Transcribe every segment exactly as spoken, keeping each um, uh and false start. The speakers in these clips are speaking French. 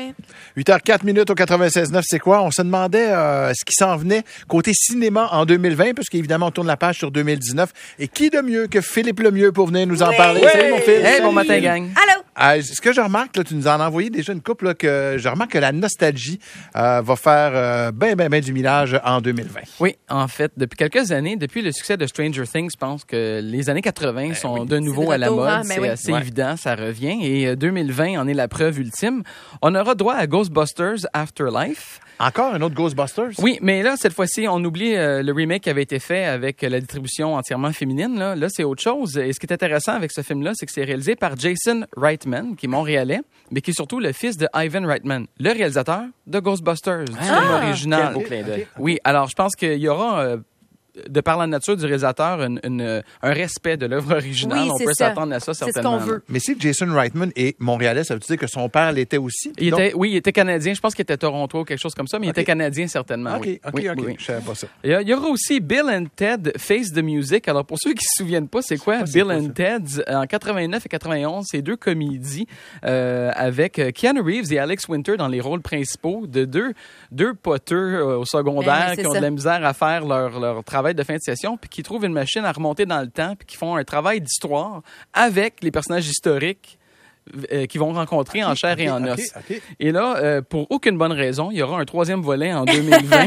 Ouais. huit heures quatre minutes au quatre-vingt-seize neuf, c'est quoi? On se demandait euh, ce qui s'en venait côté cinéma en deux mille vingt, puisqu'évidemment, on tourne la page sur deux mille dix-neuf. Et qui de mieux que Philippe Lemieux pour venir nous en Oui. parler? Oui. Salut, mon fils. Hey, bon matin, gang. Allô? Euh, ce que je remarque, là, tu nous en as envoyé déjà une couple, là, que je remarque que la nostalgie euh, va faire euh, ben, ben, ben du millage en deux mille vingt. Oui, en fait, depuis quelques années, depuis le succès de Stranger Things, je pense que les années quatre-vingts Ben sont oui. de nouveau C'est à de la retour, mode. hein? Ben C'est oui. assez Ouais. évident, ça revient. Et euh, deux mille vingt en est la preuve ultime. On aura droit à Ghostbusters Afterlife. Encore un autre Ghostbusters? Oui, mais là, cette fois-ci, on oublie euh, le remake qui avait été fait avec euh, la distribution entièrement féminine. Là, là c'est autre chose. Et ce qui est intéressant avec ce film-là, c'est que c'est réalisé par Jason Reitman, qui est montréalais, mais qui est surtout le fils de Ivan Reitman, le réalisateur de Ghostbusters, du film original. Quel beau clin d'œil. Oui, alors je pense qu'il y aura, euh, de par la nature du réalisateur, une, une- un respect de l'œuvre originale. Oui, On c'est peut ça. s'attendre à ça, C'est ce certainement. qu'on veut. Mais si Jason Reitman est montréalais, ça veut dire que son père l'était aussi? Il Donc- était, oui, il était canadien. Je pense qu'il était Toronto ou quelque chose comme ça, mais Ok. il était canadien certainement. OK, oui. OK, Oui, OK. oui, oui. Je savais pas ça. Il y, a- il y aura aussi Bill and Ted Face the Music. Alors, pour ceux qui se souviennent pas, c'est quoi Ah, c'est Bill quoi, and ça? Ted's? En quatre-vingt-neuf et quatre-vingt-onze, c'est deux comédies euh, avec euh, Keanu Reeves et Alex Winter dans les rôles principaux de deux, deux poteux euh, au secondaire Ben oui, c'est qui ont ça. de la misère à faire leur, leur travail de fin de session puis qui trouvent une machine à remonter dans le temps puis qui font un travail d'histoire avec les personnages historiques euh, qu'ils vont rencontrer en chair et en OK, os. OK. Et là, euh, pour aucune bonne raison, il y aura un troisième volet en deux mille vingt.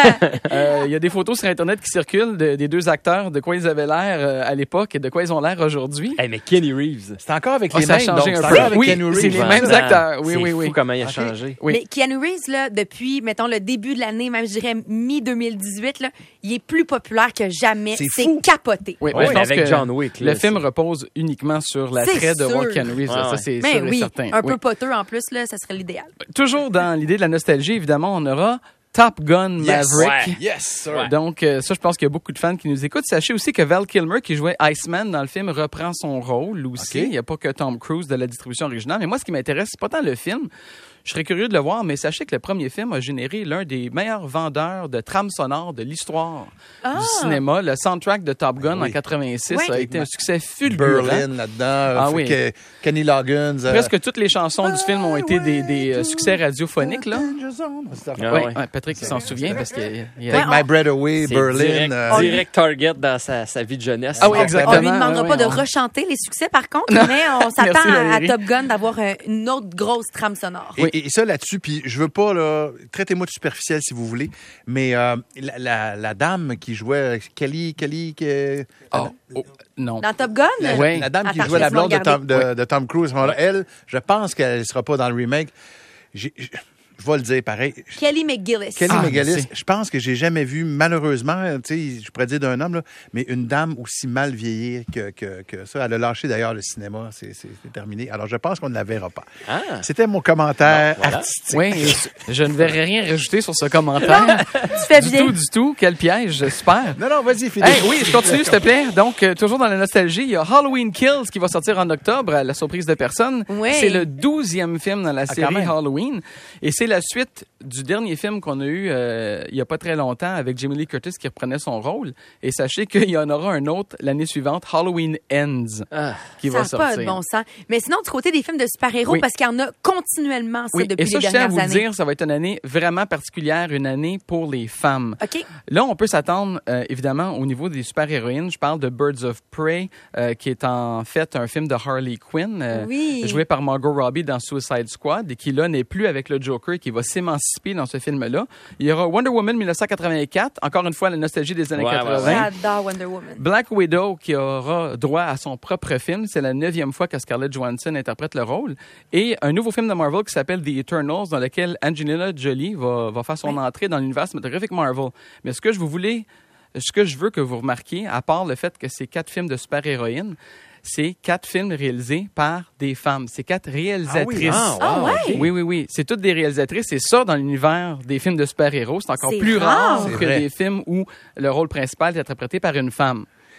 Euh, Il y a des photos sur Internet qui circulent de- des deux acteurs, de quoi ils avaient l'air euh, à l'époque et de quoi ils ont l'air aujourd'hui. Hey, mais Kenny Reeves. C'est encore avec Ah, les ça a mêmes, changé donc, un c'est peu. encore avec Oui, Keanu Reeves. c'est les hein? mêmes acteurs. Oui, C'est oui, fou oui. comment il a Ok. changé. Oui. Mais Keanu Reeves, là, depuis, mettons, le début de l'année, même, je dirais, mi-deux mille dix-huit, là, il est plus populaire que jamais. C'est C'est fou. capoté. Oui, Ouais, ben, je pense avec que John Wick, là, le film c'est- repose uniquement sur l'attrait C'est de voir sûr. Keanu Reeves. Ouais, Ça, ouais. c'est Mais sûr et oui, certain. un Oui. peu poteux en plus, là, ça serait l'idéal. Toujours dans l'idée de la nostalgie, évidemment, on aura Top Gun Yes. Maverick. Ouais. Yes, sir. Ouais. Donc, euh, ça, je pense qu'il y a beaucoup de fans qui nous écoutent. Sachez aussi que Val Kilmer, qui jouait Iceman dans le film, reprend son rôle aussi. OK. Il n'y a pas que Tom Cruise de la distribution originale. Mais moi, ce qui m'intéresse, c'est pas tant le film. Je serais curieux de le voir, mais sachez que le premier film a généré l'un des meilleurs vendeurs de trames sonores de l'histoire Ah! du cinéma. Le soundtrack de Top Gun Oui. en quatre-vingt-six Oui. a été un succès fulgurant. Berlin là-dedans. Ah fait oui. que Kenny Loggins. euh, Presque toutes les chansons du film ont été des, des euh, succès radiophoniques. Là. Danger Zone. C'est ça. Ah Oui, ouais. ouais, Patrick il s'en souvient parce qu'il il y a- Take Ouais, My Breath Away, C'est Berlin. direct, euh, direct target dans sa, sa vie de jeunesse. Ah oui, On exactement. lui demandera Ouais, pas ouais, de on- rechanter les succès, par contre, mais on s'attend Merci, à, à Valérie. Top Gun d'avoir euh, une autre grosse trame sonore. Et, et ça là-dessus, puis je veux pas, là, traitez-moi de superficiel si vous voulez, mais euh, la, la, la dame qui jouait, Kelly, Kelly, que- Oh, oh, non. Dans Top Gun? la, Oui. la dame qui Attends, jouait la laisse-moi blonde de Tom, regarder. de, de Tom Cruise, à ce moment-là, elle, je pense qu'elle sera pas dans le remake. J'ai- j'ai- Je vais le dire pareil. Kelly McGillis. Kelly Ah, McGillis, merci. je pense que j'ai jamais vu, malheureusement, tu sais, je pourrais dire d'un homme, là, mais une dame aussi mal vieillir que, que, que ça. Elle a lâché d'ailleurs le cinéma, c'est c'est- c'est terminé. Alors je pense qu'on ne la verra pas. Ah. C'était mon commentaire Bon, voilà. artistique. Oui, et je ne verrai rien rajouter sur ce commentaire. Tu fais Du bien. tout, du tout. Quel piège, super. Non, non, vas-y, Philippe. Hey, oui, je continue, s'il te plaît. Donc, euh, toujours dans la nostalgie, il y a Halloween Kills qui va sortir en octobre, à la surprise de personne. Oui. C'est le douzième film dans la quand série même. Halloween. Et c'est la suite du dernier film qu'on a eu euh, il y a pas très longtemps avec Jamie Lee Curtis qui reprenait son rôle. Et sachez qu'il y en aura un autre l'année suivante, Halloween Ends, Ah. qui Ça va n'a sortir. pas de bon sens. Mais sinon, du côté des films de super-héros, Oui. parce qu'il y en a continuellement ça Oui, depuis et ça, les je tiens à dernières vous le années. dire, ça va être une année vraiment particulière, une année pour les femmes. OK. Là, on peut s'attendre, euh, évidemment, au niveau des super-héroïnes. Je parle de Birds of Prey, euh, qui est en fait un film de Harley Quinn, euh, Oui. joué par Margot Robbie dans Suicide Squad, et qui, là, n'est plus avec le Joker, qui va s'émanciper dans ce film-là. Il y aura Wonder Woman dix-neuf cent quatre-vingt-quatre, encore une fois, la nostalgie des années Ouais, ouais, quatre-vingts. J'adore Wonder Woman. Black Widow, qui aura droit à son propre film. C'est la neuvième fois que Scarlett Johansson interprète le rôle. Et un nouveau film de Marvel qui s'appelle The Eternals, dans lequel Angelina Jolie va, va faire son Oui. entrée dans l'univers cinématographique Marvel. Mais ce que je vous voulais, ce que je veux que vous remarquiez, à part le fait que c'est quatre films de super-héroïnes, c'est quatre films réalisés par des femmes. C'est quatre réalisatrices. Ah, Ah ouais? Oui, oui, oui. C'est toutes des réalisatrices. C'est ça, dans l'univers des films de super-héros, c'est encore C'est plus rare. rare C'est que vrai. des films où le rôle principal est interprété par une femme.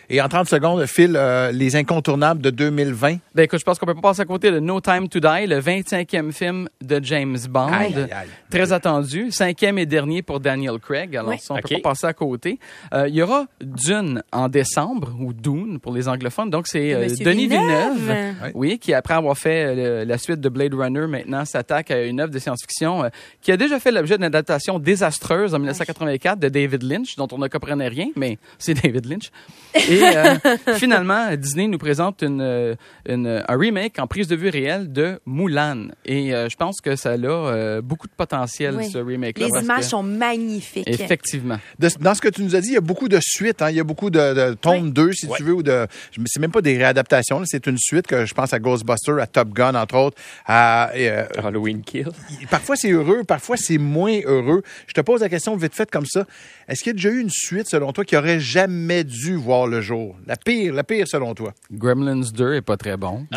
Et en trente secondes, Phil, euh, les incontournables de deux mille vingt. Ben écoute, je pense qu'on peut pas passer à côté de No Time to Die, le vingt-cinquième film de James Bond. Aïe, aïe, aïe. Très attendu. Cinquième et dernier pour Daniel Craig. Alors, Oui. ça, on OK. peut pas passer à côté. Euh, Il y aura Dune en décembre, ou Dune pour les anglophones. Donc, c'est euh, Monsieur Denis Villeneuve. Villeneuve. Oui. Oui, qui après avoir fait euh, le- la suite de Blade Runner, maintenant s'attaque à une œuvre de science-fiction euh, qui a déjà fait l'objet d'une adaptation désastreuse en dix-neuf cent quatre-vingt-quatre de David Lynch, dont on ne comprenait rien, mais c'est David Lynch. Et euh, finalement, Disney nous présente une, euh, une, un remake en prise de vue réelle de Mulan. Et euh, je pense que ça a euh, beaucoup de potentiel, Oui. ce remake-là. Les parce images que- sont magnifiques. Effectivement. De- dans ce que tu nous as dit, il y a beaucoup de suites. Hein? Il y a beaucoup de, de tomes Oui. deux, si Ouais. tu veux, ou de. je- C'est même pas des réadaptations. là, C'est une suite que je pense à Ghostbusters, à Top Gun, entre autres. À, et, euh, Halloween Kill. parfois c'est heureux, parfois c'est moins heureux. Je te pose la question vite fait comme ça. Est-ce qu'il y a déjà eu une suite, selon toi, qui aurait jamais dû voir le jour? La pire, la pire, selon toi. Gremlins deux est pas très bon.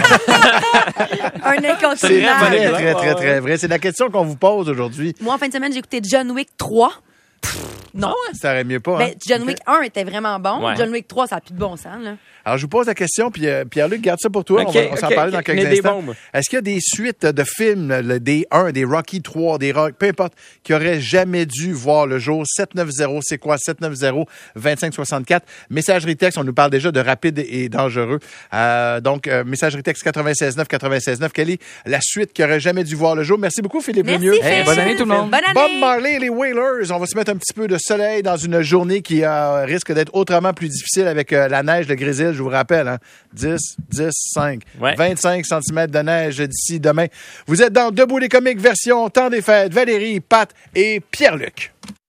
Un C'est incontournable. très, exemple, très, très, ouais. très vrai. C'est la question qu'on vous pose aujourd'hui. Moi, en fin de semaine, j'ai écouté John Wick trois. Non. Ça aurait mieux pas. hein? Ben, John Wick un était vraiment bon. Ouais. John Wick trois, ça n'a plus de bon sens. Là. Alors, je vous pose la question, puis euh, Pierre-Luc, garde ça pour toi. OK, on va on s'en OK, parler dans OK. quelques Mais des instants. bombes. Est-ce qu'il y a des suites de films, le- des un, des Rocky trois, des Rock, peu importe, qui auraient jamais dû voir le jour? sept neuf zéro, c'est quoi? sept neuf zéro, vingt-cinq soixante-quatre. Messagerie texte, on nous parle déjà de rapide et dangereux. Euh, donc, euh, messagerie texte quatre-vingt-seize neuf, quatre-vingt-seize neuf. Quelle est la suite qui aurait jamais dû voir le jour? Merci beaucoup, Philippe Merci, Lemieux. Phil. Hey, bonne année tout le monde. Bonne année. Bob Marley et les Wailers. On va se mettre un petit peu de soleil dans une journée qui euh, risque d'être autrement plus difficile avec euh, la neige, le grésil, je vous rappelle. Hein? dix, dix, cinq, Ouais. vingt-cinq centimètres de neige d'ici demain. Vous êtes dans Debout les comiques version Temps des fêtes. Valérie, Pat et Pierre-Luc.